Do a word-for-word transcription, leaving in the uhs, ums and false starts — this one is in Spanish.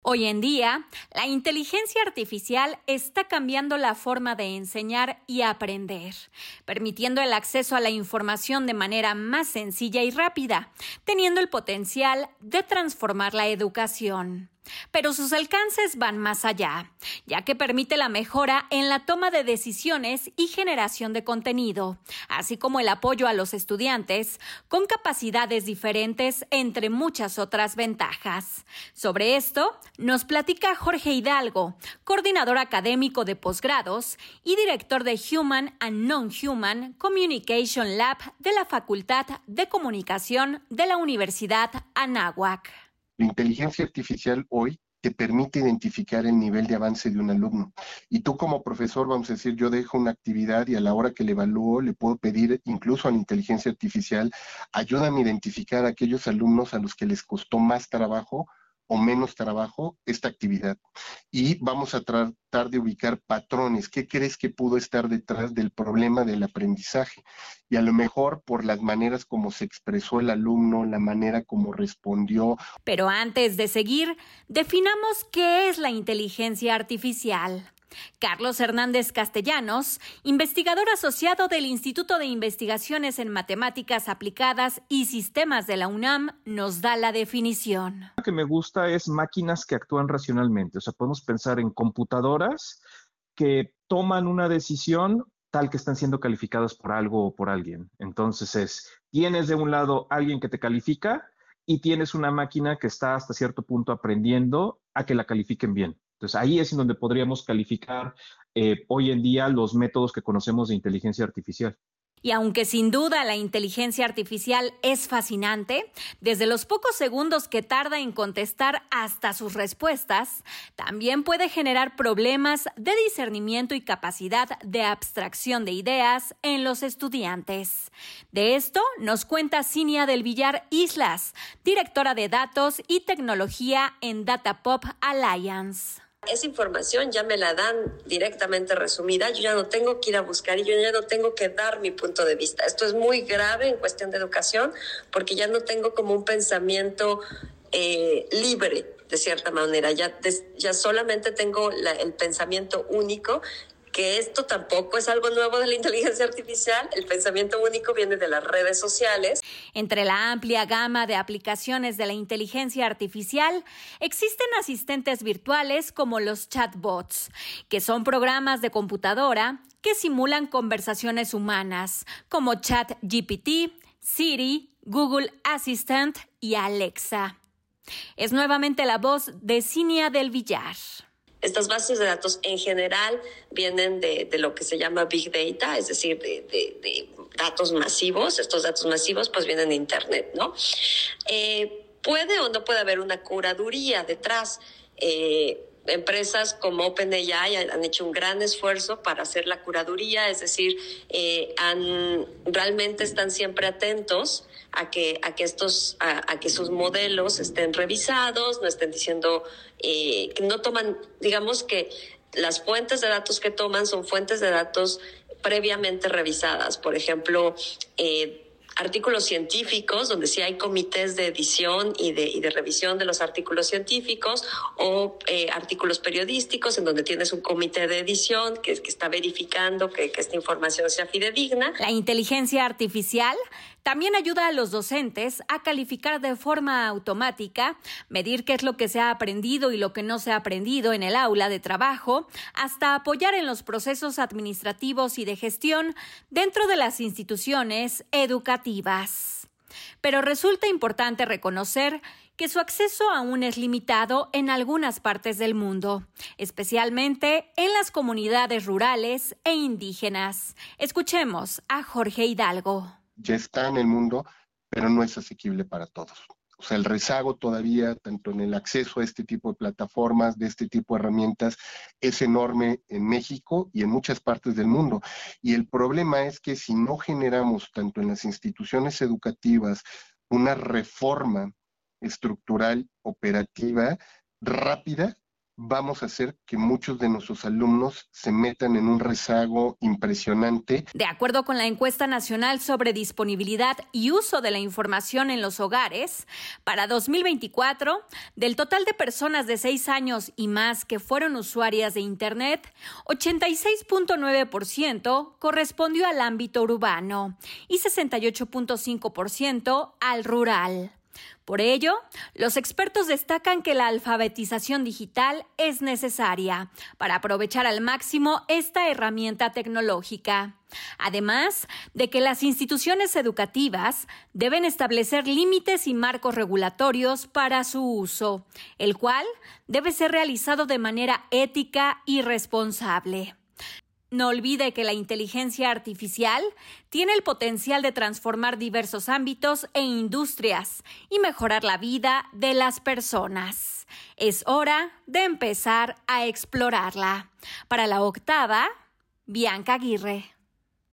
Hoy en día, la inteligencia artificial está cambiando la forma de enseñar y aprender, permitiendo el acceso a la información de manera más sencilla y rápida, teniendo el potencial de transformar la educación. Pero sus alcances van más allá, ya que permite la mejora en la toma de decisiones y generación de contenido, así como el apoyo a los estudiantes con capacidades diferentes, entre muchas otras ventajas. Sobre esto nos platica Jorge Hidalgo, coordinador académico de posgrados y director de Human and Non-Human Communication Lab de la Facultad de Comunicación de la Universidad Anáhuac. La inteligencia artificial hoy te permite identificar el nivel de avance de un alumno. Y tú como profesor, vamos a decir, yo dejo una actividad y a la hora que le evalúo, le puedo pedir incluso a la inteligencia artificial, ayúdame a identificar a aquellos alumnos a los que les costó más trabajo o menos trabajo esta actividad. Y vamos a tratar de ubicar patrones. ¿Qué crees que pudo estar detrás del problema del aprendizaje? Y a lo mejor por las maneras como se expresó el alumno, la manera como respondió. Pero antes de seguir, definamos qué es la inteligencia artificial. Carlos Hernández Castellanos, investigador asociado del Instituto de Investigaciones en Matemáticas Aplicadas y Sistemas de la UNAM, nos da la definición. Lo que me gusta es máquinas que actúan racionalmente. O sea, podemos pensar en computadoras que toman una decisión tal que están siendo calificadas por algo o por alguien. Entonces es, tienes de un lado alguien que te califica y tienes una máquina que está hasta cierto punto aprendiendo a que la califiquen bien. Entonces, ahí es en donde podríamos calificar eh, hoy en día los métodos que conocemos de inteligencia artificial. Y aunque sin duda la inteligencia artificial es fascinante, desde los pocos segundos que tarda en contestar hasta sus respuestas, también puede generar problemas de discernimiento y capacidad de abstracción de ideas en los estudiantes. De esto nos cuenta Cinia del Villar Islas, directora de Datos y Tecnología en Datapop Alliance. Esa información ya me la dan directamente resumida, yo ya no tengo que ir a buscar y yo ya no tengo que dar mi punto de vista. Esto es muy grave en cuestión de educación porque ya no tengo como un pensamiento eh, libre, de cierta manera. Ya, des, ya solamente tengo la, el pensamiento único, que esto tampoco es algo nuevo de la inteligencia artificial. El pensamiento único viene de las redes sociales. Entre la amplia gama de aplicaciones de la inteligencia artificial, existen asistentes virtuales como los chatbots, que son programas de computadora que simulan conversaciones humanas, como ChatGPT, Siri, Google Assistant y Alexa. Es nuevamente la voz de Cinia del Villar. Estas bases de datos en general vienen de, de lo que se llama Big Data, es decir, de, de, de datos masivos. Estos datos masivos pues vienen de Internet, ¿no? Eh, puede o no puede haber una curaduría detrás. Eh, empresas como OpenAI han hecho un gran esfuerzo para hacer la curaduría, es decir, eh, han, realmente están siempre atentos a que, a que estos, a, a que sus modelos estén revisados, no estén diciendo eh, que no toman, digamos que las fuentes de datos que toman son fuentes de datos previamente revisadas. Por ejemplo, eh, artículos científicos, donde sí hay comités de edición y de, y de revisión de los artículos científicos, o eh, artículos periodísticos, en donde tienes un comité de edición que, que está verificando que, que esta información sea fidedigna. La inteligencia artificial también ayuda a los docentes a calificar de forma automática, medir qué es lo que se ha aprendido y lo que no se ha aprendido en el aula de trabajo, hasta apoyar en los procesos administrativos y de gestión dentro de las instituciones educativas. Pero resulta importante reconocer que su acceso aún es limitado en algunas partes del mundo, especialmente en las comunidades rurales e indígenas. Escuchemos a Jorge Hidalgo. Ya está en el mundo, pero no es asequible para todos. O sea, el rezago todavía, tanto en el acceso a este tipo de plataformas, de este tipo de herramientas, es enorme en México y en muchas partes del mundo. Y el problema es que si no generamos, tanto en las instituciones educativas, una reforma estructural, operativa, rápida, vamos a hacer que muchos de nuestros alumnos se metan en un rezago impresionante. De acuerdo con la encuesta nacional sobre disponibilidad y uso de la información en los hogares, para dos mil veinticuatro, del total de personas de seis años y más que fueron usuarias de Internet, ochenta y seis punto nueve por ciento correspondió al ámbito urbano y sesenta y ocho punto cinco por ciento al rural. Por ello, los expertos destacan que la alfabetización digital es necesaria para aprovechar al máximo esta herramienta tecnológica. Además de que las instituciones educativas deben establecer límites y marcos regulatorios para su uso, el cual debe ser realizado de manera ética y responsable. No olvide que la inteligencia artificial tiene el potencial de transformar diversos ámbitos e industrias y mejorar la vida de las personas. Es hora de empezar a explorarla. Para La Octava, Bianca Aguirre.